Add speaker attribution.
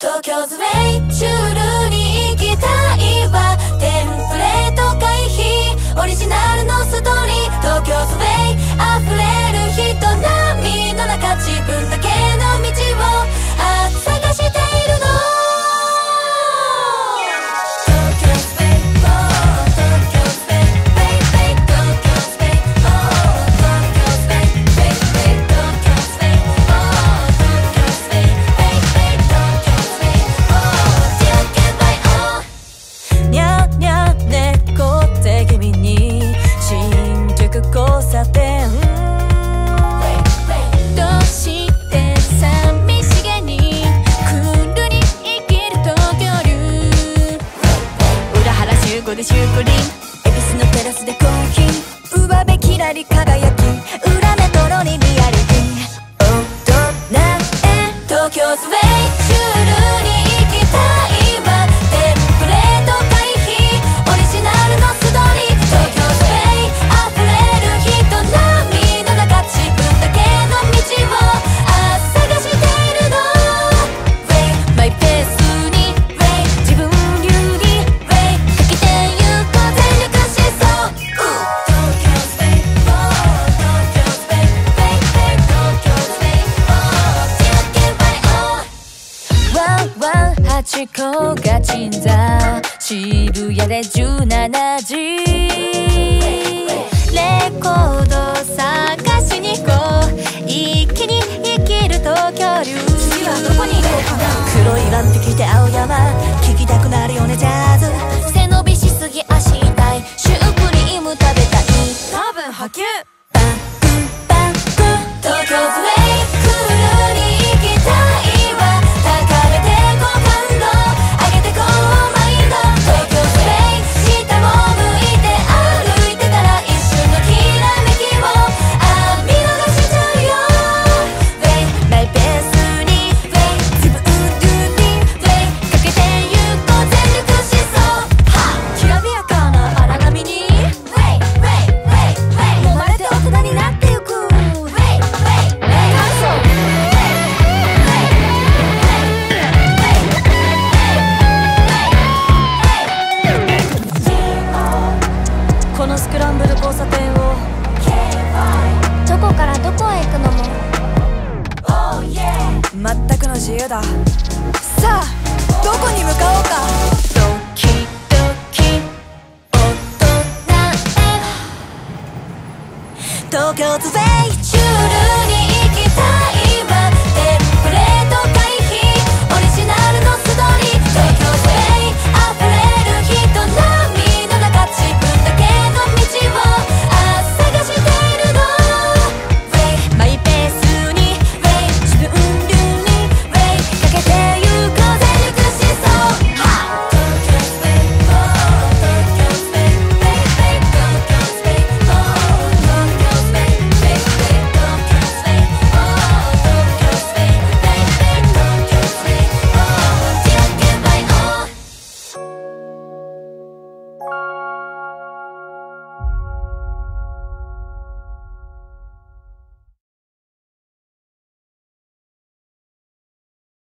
Speaker 1: 東京ズウェイシュールに行きたいわ。テンプレート回避オリジナルのストーリー。東京ズウェイ溢れる人波の中自分だけの道を探しているの。交差点どうして寂しげにクールに生きる東京流。裏原集合でシュークリーム恵比寿のテラスでコーヒー上辺きらり輝き裏メトロにリアリティ大人へ東京ズウェイシュールに行きたいわ。テンプレート回避オリジナルのストーリー。東京ズウェイ溢れる人波の中自分だけの道を探しているの。マイペースに自分流にかけてゆこう全力疾走。東京ズウェイ東京ズウェイ東京ズウェイワンワン8個が鎮座渋谷で17時レコード探しに行こう一気に生きる東京流。次はどこに行こうかな。黒いワンピ着て青山聴きたくなるよねジャズ。背伸びしすぎ足痛いシュークリーム食べたい多分波及バンバン東京ズウェイクールに行きたいわ。高めてこう感動上げてこうマインド。東京ズウェイ下を向いて歩いてたら一瞬のきらめきを見逃しちゃうよ。マイペースに自分流にかけてゆこう全力疾走。きらびやかな荒波に揉まれて大人になってゆく。このスクランブル交差点をどこからどこへ行くのも全くの自由だ。さあどこに向かおうか。ドキドキ大人へ東京ズウェイ